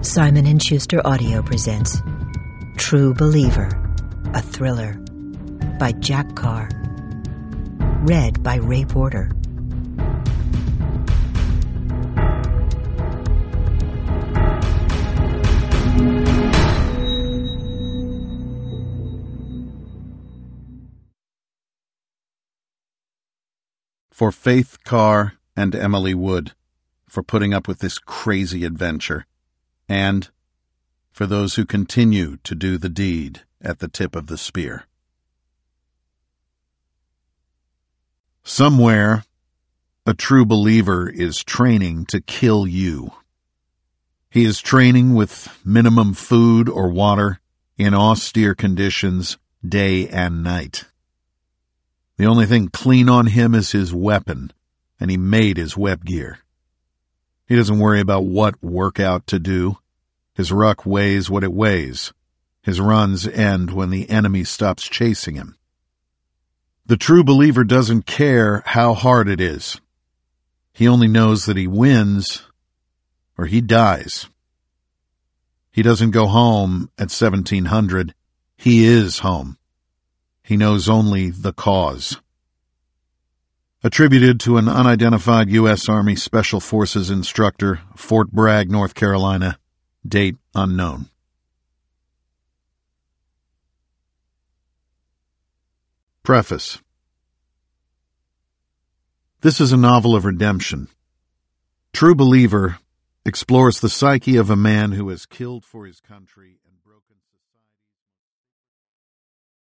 Simon & Schuster Audio presents True Believer, a thriller by Jack Carr. Read by Ray Porter. For Faith Carr and Emily Wood, for putting up with this crazy adventure, and for those who continue to do the deed at the tip of the spear. Somewhere, a true believer is training to kill you. He is training with minimum food or water in austere conditions, day and night. The only thing clean on him is his weapon, and he made his web gear. He doesn't worry about what workout to do. His ruck weighs what it weighs. His runs end when the enemy stops chasing him. The true believer doesn't care how hard it is. He only knows that he wins or he dies. He doesn't go home at 1700. He is home. He knows only the cause. Attributed to an unidentified U.S. Army Special Forces instructor, Fort Bragg, North Carolina. Date unknown. Preface. This is a novel of redemption. True Believer explores the psyche of a man who has killed for his country.